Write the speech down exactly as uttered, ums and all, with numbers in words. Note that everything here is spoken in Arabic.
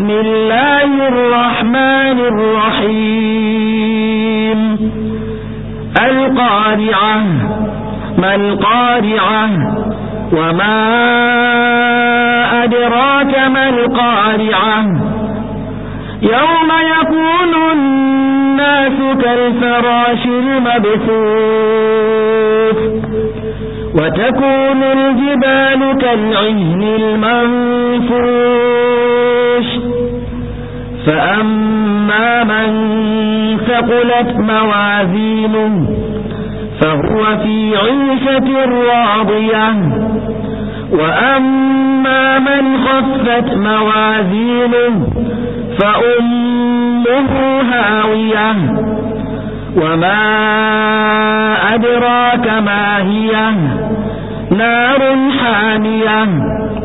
بسم الله الرحمن الرحيم القارعة ما القارعة وما أدراك ما القارعة يوم يكون الناس كالفراش المبثوث وتكون الجبال كالعهن المنفوش فأما من ثقلت موازينه فهو في عيشة راضية وأما من خفت موازينه فأمه هاوية وما أدراك ما هي نار حامية